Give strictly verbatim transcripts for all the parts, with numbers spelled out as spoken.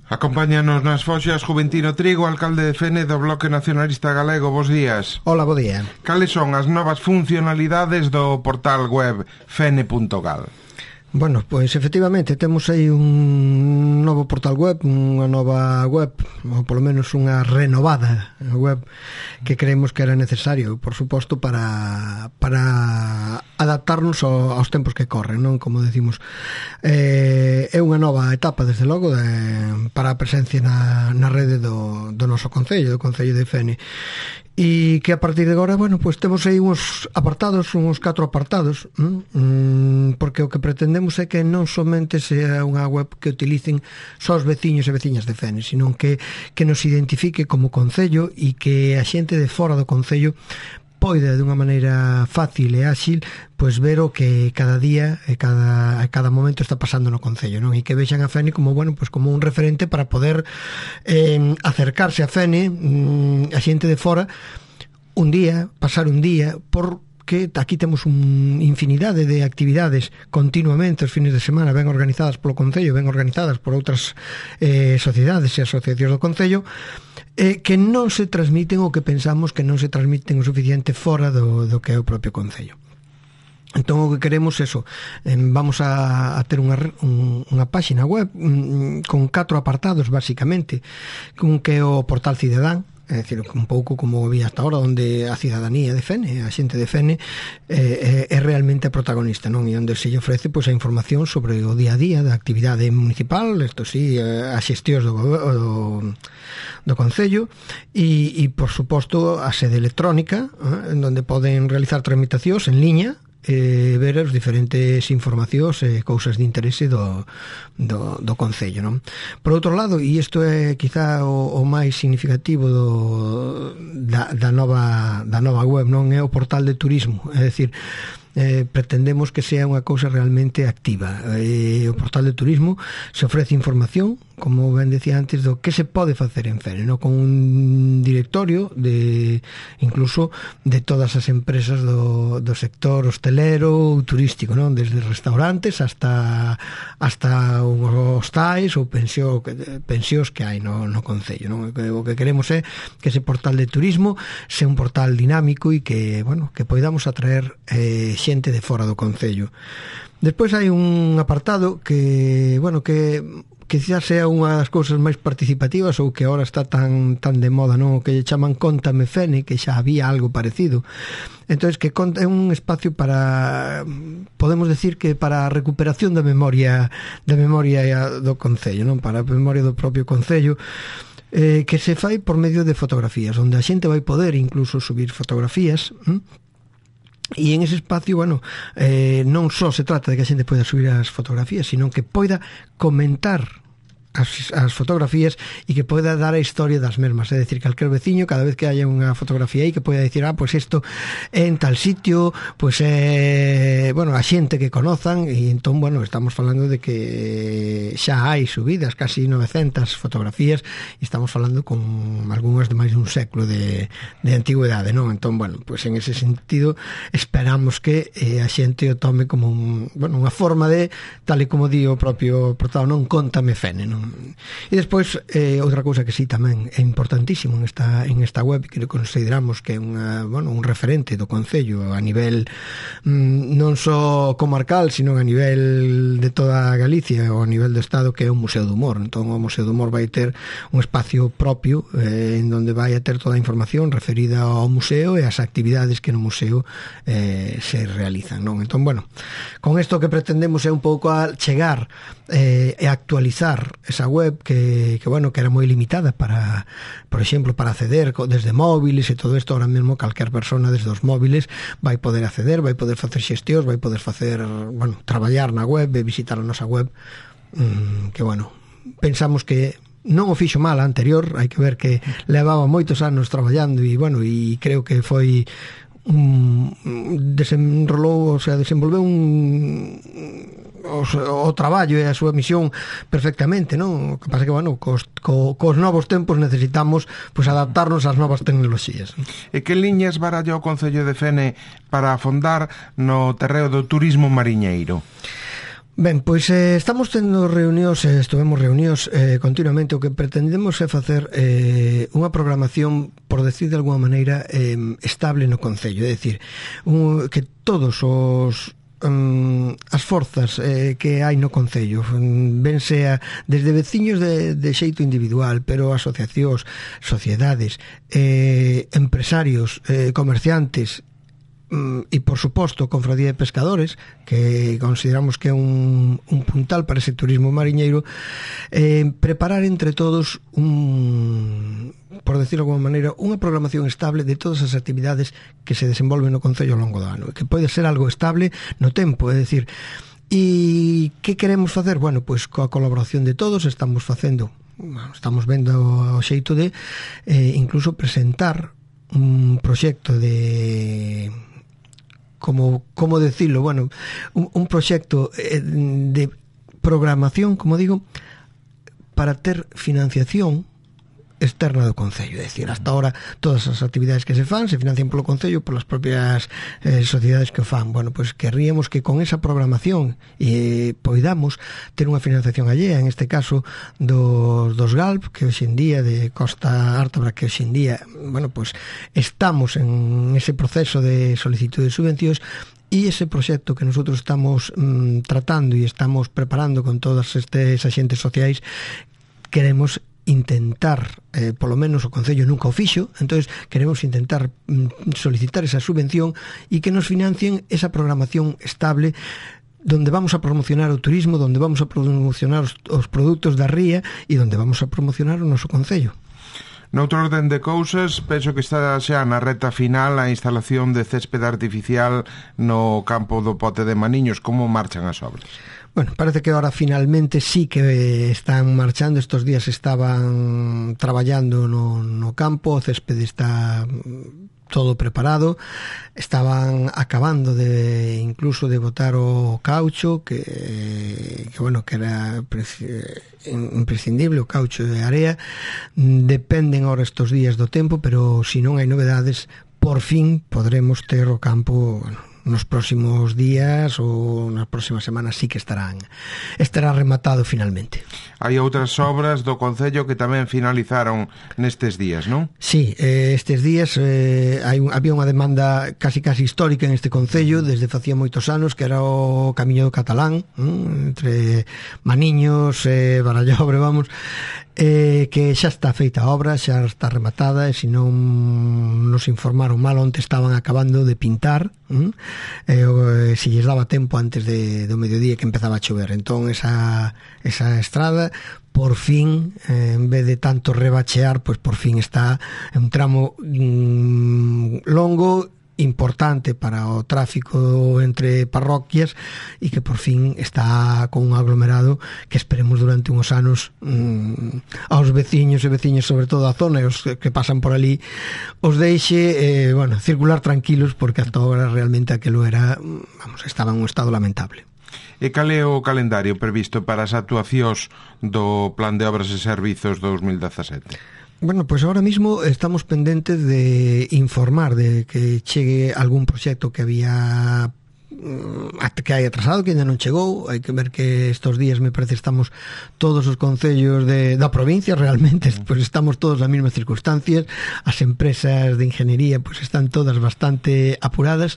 Acompáñanos nas foxas Juventino Trigo, alcalde de Fene do Bloque Nacionalista Galego. Bos días. Hola, bo día. Cales son as novas funcionalidades do portal web fene punto gal? Bueno, pois efectivamente temos aí un novo portal web, unha nova web, ou polo menos unha renovada web que creemos que era necesario, por suposto, para para adaptarnos ao, aos tempos que corren, non? Como decimos, eh, é unha nova etapa, desde logo, de, para a presencia na, na rede do, do noso concello, do Concello de Fene. E que a partir de agora, bueno, pois temos aí uns apartados, uns catro apartados, mmm, porque o que pretendemos é que non somente sea unha web que utilicen só os veciños e veciñas de Fene, sino que, que nos identifique como concello e que a xente de fora do concello poida, de unha maneira fácil e áxil, pois ver o que cada día e cada, a cada momento está pasando no concello, non? E que vexan a Fene como, bueno, pois como un referente para poder eh, acercarse a Fene, mm, a xente de fora, un día, pasar un día, por que aquí temos un infinidade de actividades continuamente os fines de semana, ben organizadas polo Concello, ben organizadas por outras eh, sociedades e asociacións do Concello, eh, que non se transmiten o que pensamos que non se transmiten o suficiente fora do, do que é o propio Concello. Entón o que queremos é eso, eh, vamos a, a ter unha, un, unha páxina web un, con catro apartados basicamente, con que é o portal Cidadán, é dicir, un pouco como había hasta ahora, onde a cidadanía de Fene, a xente de Fene eh, é realmente a protagonista, non? E onde se lle ofrece pois, a información sobre o día a día da actividade municipal, isto sí, as xestións do, do, do Concello e, e por suposto a sede electrónica, eh, en onde poden realizar tramitacións en liña, eh, ver as diferentes informacións e eh, cousas de interese do, do, do Concello, non? Por outro lado, e isto é quizá o, o máis significativo do, da, da, nova, da nova web, non? É o portal de turismo, é dicir, Eh, pretendemos que sea unha cousa realmente activa. Eh, o portal de turismo se ofrece información, como ben decía antes, do que se pode facer en Fene, no? Con un directorio de incluso de todas as empresas do, do sector hostelero ou turístico, non? Desde restaurantes hasta hasta os hostais ou pensión, pensións que hai no, no Concello, non? O que queremos é que ese portal de turismo sea un portal dinámico e que, bueno, que poidamos atraer eh, xente de fora do Concello. Despois hai un apartado que, bueno, que quizás sea unha das cousas máis participativas ou que agora está tan tan de moda, non? O que lle chaman Cóntame Fene, que xa había algo parecido. Entonces, que é un espacio para, podemos decir que para a recuperación da memoria da memoria do Concello, non? Para a memoria do propio Concello, eh, que se fai por medio de fotografías, onde a xente vai poder incluso subir fotografías, hm? E en ese espacio, bueno, eh, non só se trata de que a xente poida subir as fotografías, sino que poida comentar as, as fotografías e que poida dar a historia das mesmas, é dicir, calquer veciño, cada vez que haya unha fotografía aí, que poida dicir, ah, pois pues isto é en tal sitio, pois pues é, bueno, a xente que conozan, e entón, bueno, estamos falando de que xa hai subidas casi novecentas fotografías e estamos falando con algunhas de máis dun século de, de antigüedade, non? Entón, bueno, pois pues en ese sentido esperamos que eh, a xente o tome como un, bueno, unha forma de, tal e como di o propio portal, non? Cóntame Fene, non? E despois, eh, outra cousa que sí tamén é importantísimo en esta, en esta web, que consideramos que é unha, bueno, un referente do Concello a nivel mm, non só comarcal, sino a nivel de toda Galicia ou a nivel do Estado, que é o Museo do Humor. Entón o Museo do Humor vai ter un espacio propio eh, en donde vai a ter toda a información referida ao museo e as actividades que no museo eh, se realizan, non? Entón, bueno, con isto que pretendemos é un pouco a chegar eh, e actualizar esa web que, que, bueno, que era moi limitada para, por exemplo, para acceder desde móviles e todo isto. Ahora mesmo calquer persona desde os móviles vai poder acceder, vai poder facer xestións, vai poder facer, bueno, traballar na web e visitar a nosa web, mm, que, bueno, pensamos que non o fixo mal a anterior, hai que ver que levaba moitos anos traballando e, bueno, e creo que foi un, desenrolou, o sea, desenvolveu un o, o traballo e a súa misión perfectamente, non? O que pasa que, bueno, cos, co, cos novos tempos necesitamos pues, adaptarnos ás novas tecnoloxías. E que liñas baralla o Concello de Fene para afondar no terreo do turismo mariñeiro? Ben, pois eh, estamos tendo reunións, eh, estuvemos reunións eh, continuamente. O que pretendemos é facer eh, unha programación, por decir de alguma maneira, eh, estable no Concello. É dicir, un, que todos os um, as forzas eh, que hai no Concello, ben sea desde veciños de, de xeito individual, pero asociacións, sociedades, eh, empresarios, eh, comerciantes, e por suposto Confradía de Pescadores, que consideramos que é un, un puntal para ese turismo mariñeiro, eh, preparar entre todos un, por decirlo de alguma maneira, unha programación estable de todas as actividades que se desenvolven no Concello ao longo do ano, que pode ser algo estable no tempo. É dicir, e que queremos facer? Bueno, pois coa colaboración de todos estamos facendo, estamos vendo o xeito de eh, incluso presentar un proxecto de como, como decirlo, bueno, un, un proxecto eh, de programación, como digo, para ter financiación externa do Concello. É dicir, hasta ahora todas as actividades que se fan se financian polo Concello, polas propias eh, sociedades que o fan. Bueno, pois querríamos que con esa programación eh, poidamos ter unha financiación allea, en este caso dos, dos G A L P, que hoxe en día, de Costa Ártabra, que hoxe en día, bueno, pois estamos en ese proceso de solicitud de subvencións. E ese proxecto que nosotros estamos mm, tratando e estamos preparando con todas estes axentes sociais, queremos intentar, eh, polo menos o Concello nunca o fixo, entonces queremos intentar mm, solicitar esa subvención e que nos financien esa programación estable, donde vamos a promocionar o turismo, donde vamos a promocionar os, os produtos da ría e donde vamos a promocionar o noso Concello. Noutro orden de cousas, penso que está xa na reta final a instalación de céspede artificial no campo do Pote de Maniños. Como marchan as obras? Bueno, parece que ahora finalmente sí que están marchando. Estos días estaban traballando no, no campo, o céspede está todo preparado, estaban acabando de incluso de botar o caucho, que, que bueno, que era imprescindible, o caucho de area. Dependen ahora estos días do tempo, pero se non hai novedades, por fin podremos ter o campo, bueno, nos próximos días ou nas próximas semanas sí que estarán estará rematado finalmente. Hai outras obras do Concello que tamén finalizaron nestes días, non? Sí, eh, estes días eh, hai un, había unha demanda casi casi histórica en este Concello desde facía moitos anos, que era o Camiño do Catalán, ¿no? Entre Maniños e eh, Barallobre, vamos, eh, que xa está feita a obra, xa está rematada, e se non nos informaron mal, onte estaban acabando de pintar, ¿no? Eh, se lles daba tempo antes de, do mediodía que empezaba a chover. Entón esa, esa estrada por fin, eh, en vez de tanto rebachear, pois por fin está en un tramo mmm, longo, importante para o tráfico entre parroquias, e que por fin está con un aglomerado que esperemos durante uns anos mmm, aos veciños e veciñas, sobre todo a zona e os que pasan por ali, os deixe eh, bueno, circular tranquilos, porque hasta agora realmente aquilo era, vamos, estaba en un estado lamentable. E cal é o calendario previsto para as actuacións do Plan de Obras e Servizos dos mil dezasete? Bueno, pois pues ahora mismo estamos pendentes de informar de que chegue algún proxecto que había que hai atrasado, que ainda non chegou. Hai que ver que estos días me parece estamos todos os concellos de, da provincia realmente, pues estamos todos nas mesmas circunstancias. As empresas de ingeniería pues están todas bastante apuradas,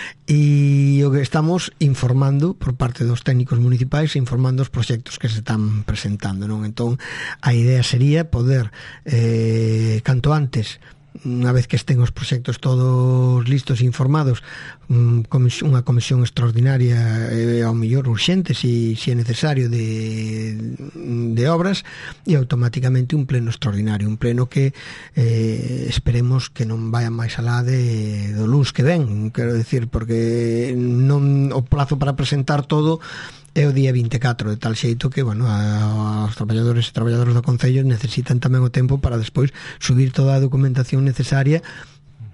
e o que estamos informando por parte dos técnicos municipais, informando os proxectos que se están presentando, non? Entón a idea sería poder eh, canto antes, unha vez que estén os proxectos todos listos e informados, unha comisión extraordinaria e ao mellor urxente, se si, si é necesario, de, de obras, e automáticamente un pleno extraordinario, un pleno que eh, esperemos que non vaya máis alá de, do luns que ven, quero decir, porque non o plazo para presentar todo é o día vinte e catro, de tal xeito que, bueno, a, os traballadores e traballadoras do Concello necesitan tamén o tempo para despois subir toda a documentación necesaria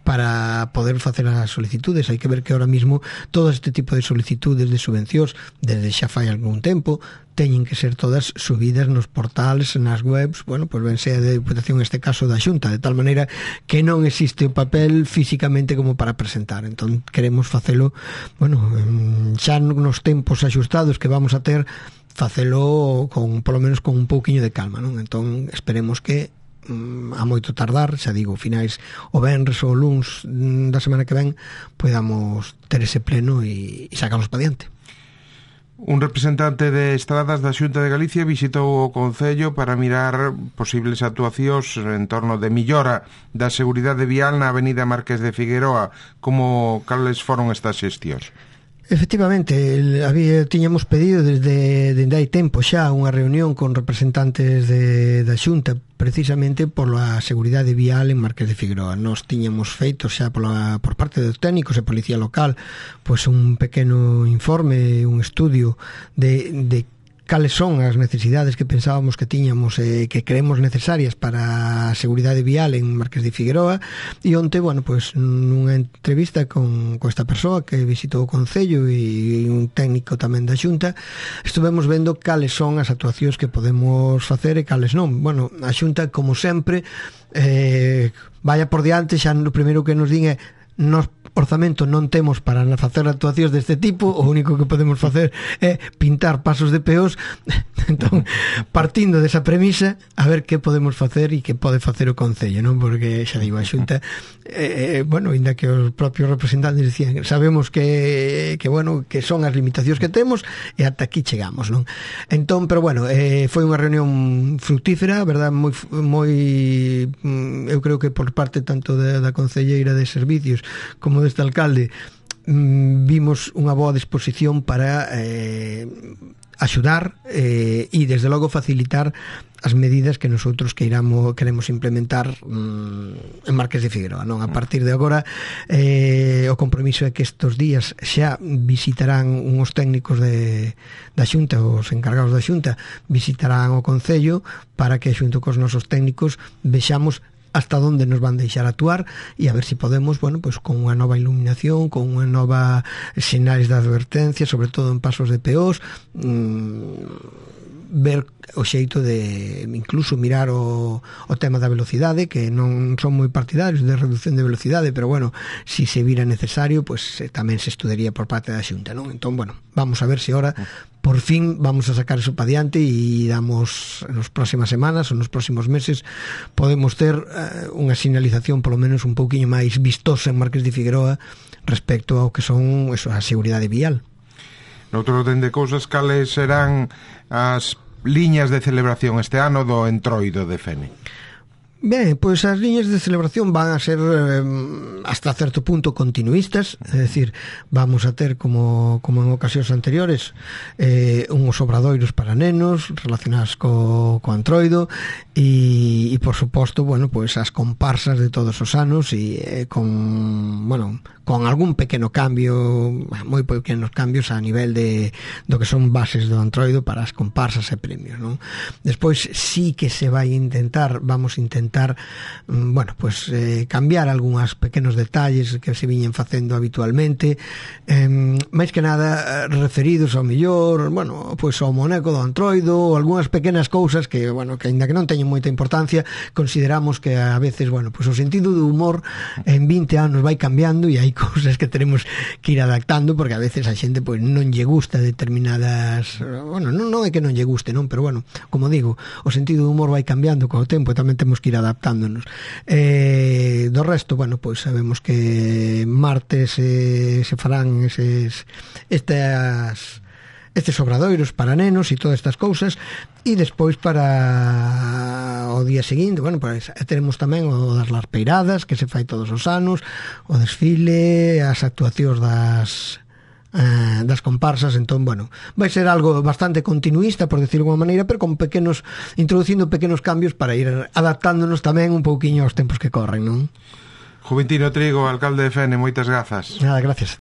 para poder facer as solicitudes. Hai que ver que ahora mismo todo este tipo de solicitudes de subvencións desde xa fai algún tempo teñen que ser todas subidas nos portales, nas webs, bueno, pois ben sea de Diputación, neste caso da Xunta, de tal maneira que non existe o papel físicamente como para presentar. Entón queremos facelo, bueno, xa nos tempos axustados que vamos a ter, facelo con, polo menos con un pouquiño de calma, non? Entón esperemos que a moito tardar, xa digo, finais o venres ou o luns da semana que ven podamos ter ese pleno e, e sacarlos para diante. Un representante de Estradas da Xunta de Galicia visitou o Concello para mirar posibles actuacións en torno de millora da seguridade vial na avenida Marqués de Figueroa. Como cales foron estas xestións? Efectivamente, había, tiñamos pedido desde, desde hai tempo xa unha reunión con representantes de, da Xunta precisamente pola seguridade vial en Marqués de Figueroa. Nos tiñamos feito xa pola, por parte dos técnicos e policía local pois un pequeno informe, un estudio de, de cales son as necesidades que pensábamos que tiñamos e eh, que creemos necesarias para a seguridade vial en Marqués de Figueroa, e onte, bueno, pois nunha entrevista con, con esta persoa que visitou o Concello e un técnico tamén da Xunta, estuvemos vendo cales son as actuacións que podemos facer e cales non. Bueno, a Xunta, como sempre, eh, vaya por diante, xa no primeiro que nos din é nos orzamento non temos para facer actuacións deste tipo, o único que podemos facer é pintar pasos de peós. Entón, partindo desa premisa, a ver que podemos facer e que pode facer o Concello, non? Porque xa digo, a Xunta eh, bueno, ainda que os propios representantes dicían, sabemos que, que bueno, que son as limitacións que temos e ata aquí chegamos, non? Entón, pero bueno, eh, foi unha reunión fructífera, verdad, moi moi eu creo que por parte tanto da, da Concelleira de Servicios como deste alcalde vimos unha boa disposición para eh, axudar eh, e desde logo facilitar as medidas que nosotros queiramos, queremos implementar mm, en Marqués de Figueroa, non? A partir de agora eh, o compromiso é que estes días xa visitarán uns técnicos de, da Xunta, os encargados da Xunta visitarán o Concello para que xunto cos nosos técnicos vexamos hasta onde nos van deixar actuar e a ver se si podemos, bueno, pues con unha nova iluminación, con unha nova sinais de advertencia, sobre todo en pasos de peós, mmm, ver o xeito de incluso mirar o, o tema da velocidade, que non son moi partidarios de reducción de velocidade, pero bueno, si se vira necesario, pues eh, tamén se estudaría por parte da Xunta, non? Entón, bueno, vamos a ver se ahora por fin vamos a sacar eso para diante e damos nas próximas semanas ou nos próximos meses podemos ter uh, unha sinalización polo menos un pouquiño máis vistosa en Marqués de Figueroa respecto ao que son eso, a seguridade vial. Noutro orden de cousas, cales serán as liñas de celebración este ano do Entroido de Fene? Ben, pois as liñas de celebración van a ser eh, hasta certo punto continuistas, é dicir, vamos a ter como, como en ocasións anteriores eh, unhos obradoiros para nenos relacionados co, co Entroido e, e por suposto, bueno, pois as comparsas de todos os anos e eh, con, bueno, con algún pequeno cambio, moi pequenos cambios a nivel de do que son bases do Entroido para as comparsas e premios, non? Despois sí que se vai intentar, vamos a intentar intentar, bueno, pues eh, cambiar algúns pequenos detalles que se viñen facendo habitualmente, eh, máis que nada referidos ao mellor, bueno, pues ao moneco do Entroido, ou algunhas pequenas cousas que, bueno, que ainda que non teñen moita importancia, consideramos que a veces, bueno, pues o sentido do humor en vinte anos vai cambiando e hai cousas que tenemos que ir adaptando, porque a veces a xente pues non lle gusta determinadas, bueno, non, non é que non lle guste, non, pero bueno, como digo, o sentido do humor vai cambiando co tempo e tamén temos que ir adaptándonos. Eh, do resto, bueno, pois sabemos que martes eh, se farán eses, estas estes obradoiros para nenos e todas estas cousas, e despois para o día seguinte, bueno, pois teremos tamén o das larpeiradas que se fai todos os anos, o desfile, as actuacións das Uh, das comparsas. Entón, bueno, vai ser algo bastante continuista, por decirlo de alguma maneira, pero con pequenos, introducindo pequenos cambios para ir adaptándonos tamén un pouquiño aos tempos que corren, non? Juventino Trigo, alcalde de Fene, moitas grazas. Nada, gracias.